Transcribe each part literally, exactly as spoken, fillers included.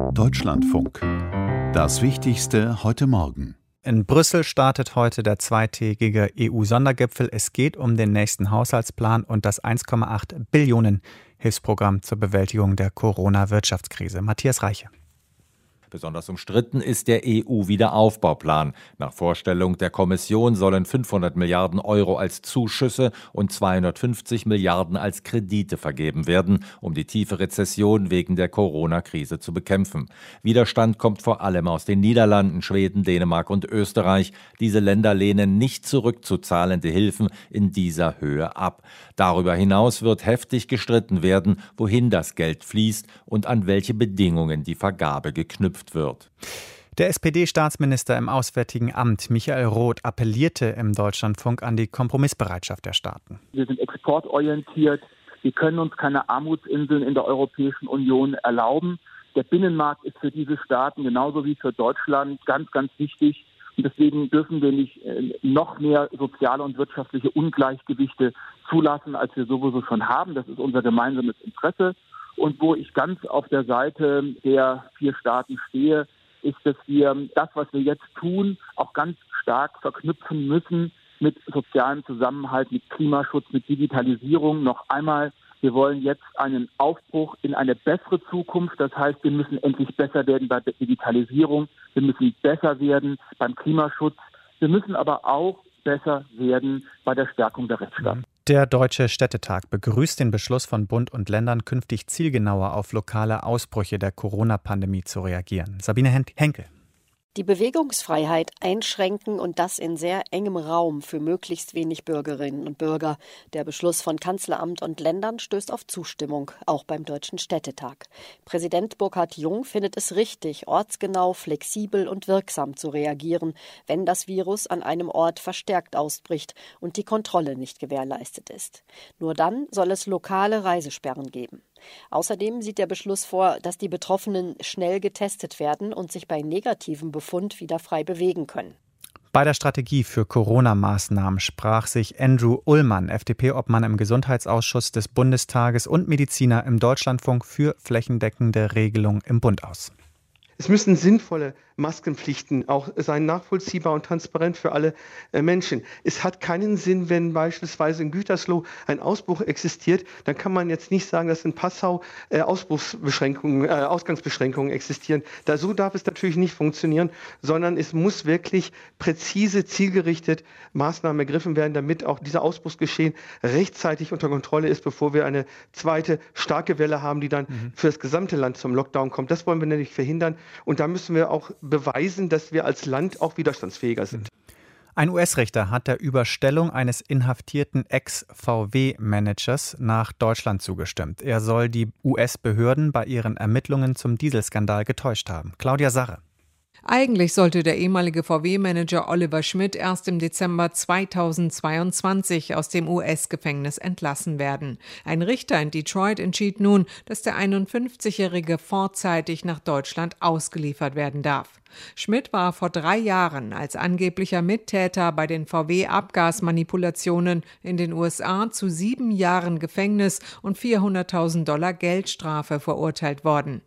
Deutschlandfunk. Das Wichtigste heute Morgen. In Brüssel startet heute der zweitägige E U-Sondergipfel. Es geht um den nächsten Haushaltsplan und das eins Komma acht Billionen Hilfsprogramm zur Bewältigung der Corona-Wirtschaftskrise. Matthias Reiche. Besonders umstritten ist der E U-Wiederaufbauplan. Nach Vorstellung der Kommission sollen fünfhundert Milliarden Euro als Zuschüsse und zweihundertfünfzig Milliarden als Kredite vergeben werden, um die tiefe Rezession wegen der Corona-Krise zu bekämpfen. Widerstand kommt vor allem aus den Niederlanden, Schweden, Dänemark und Österreich. Diese Länder lehnen nicht zurückzuzahlende Hilfen in dieser Höhe ab. Darüber hinaus wird heftig gestritten werden, wohin das Geld fließt und an welche Bedingungen die Vergabe geknüpft wird. Der S P D-Staatsminister im Auswärtigen Amt, Michael Roth, appellierte im Deutschlandfunk an die Kompromissbereitschaft der Staaten. Wir sind exportorientiert. Wir können uns keine Armutsinseln in der Europäischen Union erlauben. Der Binnenmarkt ist für diese Staaten genauso wie für Deutschland ganz, ganz wichtig. Und deswegen dürfen wir nicht noch mehr soziale und wirtschaftliche Ungleichgewichte zulassen, als wir sowieso schon haben. Das ist unser gemeinsames Interesse. Und wo ich ganz auf der Seite der vier Staaten stehe, ist, dass wir das, was wir jetzt tun, auch ganz stark verknüpfen müssen mit sozialem Zusammenhalt, mit Klimaschutz, mit Digitalisierung. Noch einmal, wir wollen jetzt einen Aufbruch in eine bessere Zukunft. Das heißt, wir müssen endlich besser werden bei der Digitalisierung. Wir müssen besser werden beim Klimaschutz. Wir müssen aber auch besser werden bei der Stärkung der Rechtsstaat. Der Deutsche Städtetag begrüßt den Beschluss von Bund und Ländern, künftig zielgenauer auf lokale Ausbrüche der Corona-Pandemie zu reagieren. Sabine Henkel. Die Bewegungsfreiheit einschränken und das in sehr engem Raum für möglichst wenig Bürgerinnen und Bürger. Der Beschluss von Kanzleramt und Ländern stößt auf Zustimmung, auch beim Deutschen Städtetag. Präsident Burkhard Jung findet es richtig, ortsgenau, flexibel und wirksam zu reagieren, wenn das Virus an einem Ort verstärkt ausbricht und die Kontrolle nicht gewährleistet ist. Nur dann soll es lokale Reisesperren geben. Außerdem sieht der Beschluss vor, dass die Betroffenen schnell getestet werden und sich bei negativem Befund wieder frei bewegen können. Bei der Strategie für Corona-Maßnahmen sprach sich Andrew Ullmann, F D P-Obmann im Gesundheitsausschuss des Bundestages und Mediziner im Deutschlandfunk, für flächendeckende Regelungen im Bund aus. Es müssen sinnvolle Maskenpflichten auch sein, nachvollziehbar und transparent für alle äh, Menschen. Es hat keinen Sinn, wenn beispielsweise in Gütersloh ein Ausbruch existiert, dann kann man jetzt nicht sagen, dass in Passau äh, Ausbruchsbeschränkungen, äh, Ausgangsbeschränkungen existieren. Da, so darf es natürlich nicht funktionieren, sondern es muss wirklich präzise, zielgerichtet Maßnahmen ergriffen werden, damit auch dieser Ausbruchsgeschehen rechtzeitig unter Kontrolle ist, bevor wir eine zweite starke Welle haben, die dann mhm. für das gesamte Land zum Lockdown kommt. Das wollen wir nämlich verhindern. Und da müssen wir auch beweisen, dass wir als Land auch widerstandsfähiger sind. Ein U S-Richter hat der Überstellung eines inhaftierten Ex-V W-Managers nach Deutschland zugestimmt. Er soll die U S-Behörden bei ihren Ermittlungen zum Dieselskandal getäuscht haben. Claudia Sarre. Eigentlich sollte der ehemalige V W-Manager Oliver Schmidt erst im Dezember zweitausendzweiundzwanzig aus dem U S-Gefängnis entlassen werden. Ein Richter in Detroit entschied nun, dass der einundfünfzigjährige vorzeitig nach Deutschland ausgeliefert werden darf. Schmidt war vor drei Jahren als angeblicher Mittäter bei den V W-Abgasmanipulationen in den U S A zu sieben Jahren Gefängnis und vierhunderttausend Dollar Geldstrafe verurteilt worden.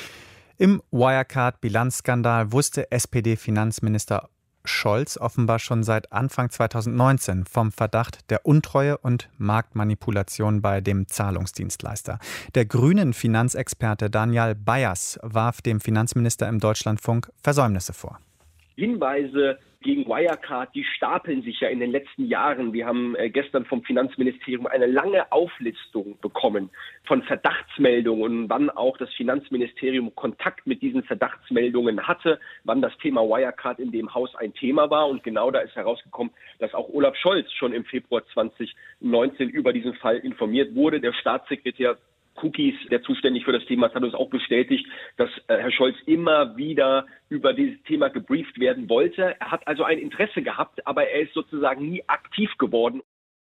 Im Wirecard-Bilanzskandal wusste S P D-Finanzminister Scholz offenbar schon seit Anfang zweitausendneunzehn vom Verdacht der Untreue und Marktmanipulation bei dem Zahlungsdienstleister. Der grünen Finanzexperte Daniel Bayers warf dem Finanzminister im Deutschlandfunk Versäumnisse vor. Hinweise gegen Wirecard, die stapeln sich ja in den letzten Jahren. Wir haben äh, gestern vom Finanzministerium eine lange Auflistung bekommen von Verdachtsmeldungen und wann auch das Finanzministerium Kontakt mit diesen Verdachtsmeldungen hatte, wann das Thema Wirecard in dem Haus ein Thema war. Und genau da ist herausgekommen, dass auch Olaf Scholz schon im Februar zweitausendneunzehn über diesen Fall informiert wurde. Der Staatssekretär Cookies, der zuständig für das Thema ist, hat uns auch bestätigt, dass äh, Herr Scholz immer wieder über dieses Thema gebrieft werden wollte. Er hat also ein Interesse gehabt, aber er ist sozusagen nie aktiv geworden.